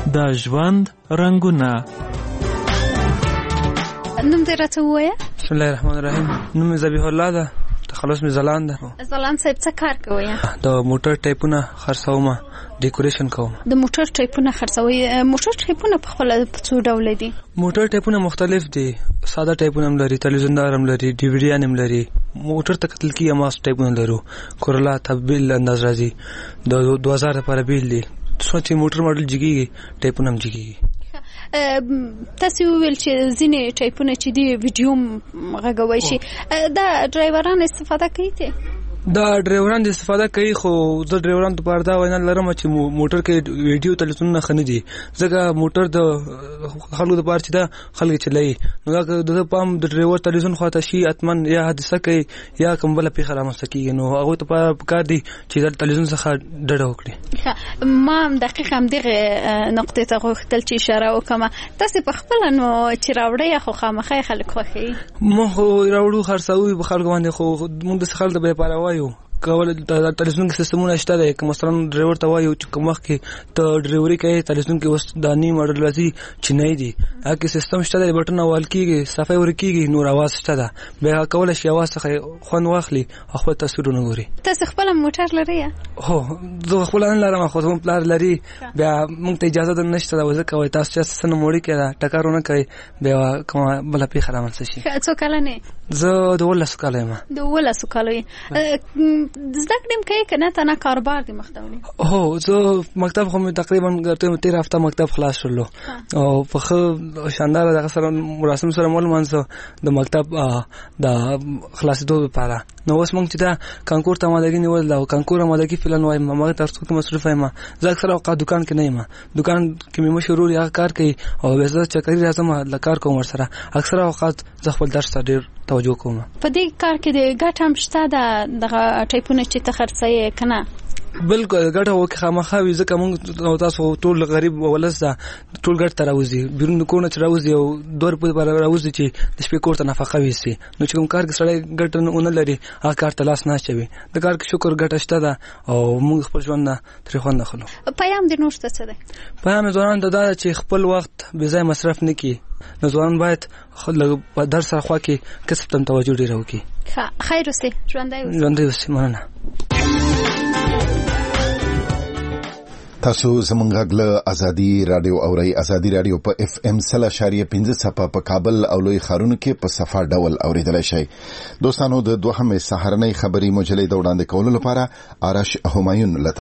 د ژوند رنګونه. نوم دې راته ووایه. بسم الله الرحمن الرحیم. نوم مې ذبیح الله ده. تخلص مې زلان ده. زلان صاحب څه کار کوي؟ د موټر ټایپونه خرڅوم، ډیکوریشن کوم. د موټر ټایپونه خرڅوي. موټر ټایپونه په خپل څو ډول دي؟ موټر ټایپونه مختلف دي. ساده ټایپونه هم لري، تلویزیون دار هم لري، ډي وی ډي هم لري. موټر ته کتل کې ماس ټایپونه لرو. کورولا تبدیل انداز راځي د 2000 لپاره بیل دي. څو چې موټر ماډل جګیږي ټایپونه هم جګیږي. تاسو ویل چې ځینې ټایپونه چې دی ویډیو غږوي شي، دا ډرایوران استفاده کوي ته؟ دا ډرایوران د استفاده کوي، خو زه ډرایوران ته پاره دا وینا لرم چې موټر کې ویډیو تلویزیون خنه دي. ځکه موټر د خلکو د پاره چې دا خلک چلایي، نو دا د پام د ډرایور تلویزیون خواته شي اتمن یا حادثه کوي یا کوم بل پیښه رامنځته کیږي، نو هغه ته پکار دي چې د تلویزیون څخه ډډه وکړي. ما دقیق هم دغه نقطه ته غوښتل چې اشاره وکم. تاسو په خپل نو چې راوړی خو خامخې خلک خوښي؟ مو راوړو خرڅوي په خلکو باندې، خو موږ د خلکو به پاره کول د تلویزیون کې سیستمونه شته دی. که مثلا ډرایور ته وایو چې کوم وخت کې ته ډرایوري کوي تلویزیون کې اوس د نیم ماډل راځي چې نه دی، هغه کې سیستم شته دی، بټن اول کېږي، صفای ور کېږي، نور आवाज شته ده، بیا کول شي आवाज څخه خوان واخلي خپل تصویرونه ګوري. تاسو خپل موټر لري؟ هو زه خپل نه لرم، خو زموږ پلار لري. بیا موږ ته اجازه ده نشته دا ځکه وای تاسو چې سن موړی کړه ټکرونه کوي بیا کوم بل پیښه رامنځته شي. څو کال نه؟ زه د 12 کال یم. د 12 کال زده کړم کوي کنه ته نه کاروبار دی مخدونی؟ هو زه مکتب خو تقریبا 13 هفته مکتب خلاص شلو او په خو شاندار دغه سره مراسم سره مول منځ د مکتب د خلاصېدو لپاره. نو اوس موږ چې دا کانکور ته آمادګي نیول دا کانکور آمادګي فلان وایم ما تاسو کې مصروف یم. زه اکثر اوقات دکان کې نه یم، دکان کې مې مشهور یا کار کوي او به زه چکرې راځم د کار کوم سره. اکثر اوقات زه خپل درس ته ډیر توجه کوم. په دې کار کې د ګټه هم شته د ټایپونه چې ته خرڅوي کنه؟ بالکل ګټه وکړه خامخا وي، ځکه موږ تاسو ټول غریب ولس ده، ټول ګټ ته راوځي، بیرون د کورونه چې راوځي او دور په راوځي چې د شپې کور ته نفقه ویسي. نو چې کوم کار کې سړی ګټه نه لري هغه کار ته لاس نه چوي. د کار کې شکر ګټه شته ده او موږ خپل ژوند نه ترې خوند اخلو. پیام دې نور څه ده؟ پیام ځوانان ته دا چې خپل وخت بې ځای مصرف نه کړي. نو ځوانان باید په درس سره خوا کې کسب ته توجه ډېره وکړي. خیر اوسې، ژوندی اوسې. مننه. تاسو زمونږ غږ ازادي رادیو اوري. ازادي رادیو په اف ام 0.5 صفه په کابل او لوی ښارونو کې په صفه ډول اوریدل شي. دوستانو د دوهمې سهارنۍ خبري مجلې د وړاندې کولو لپاره آرش همایون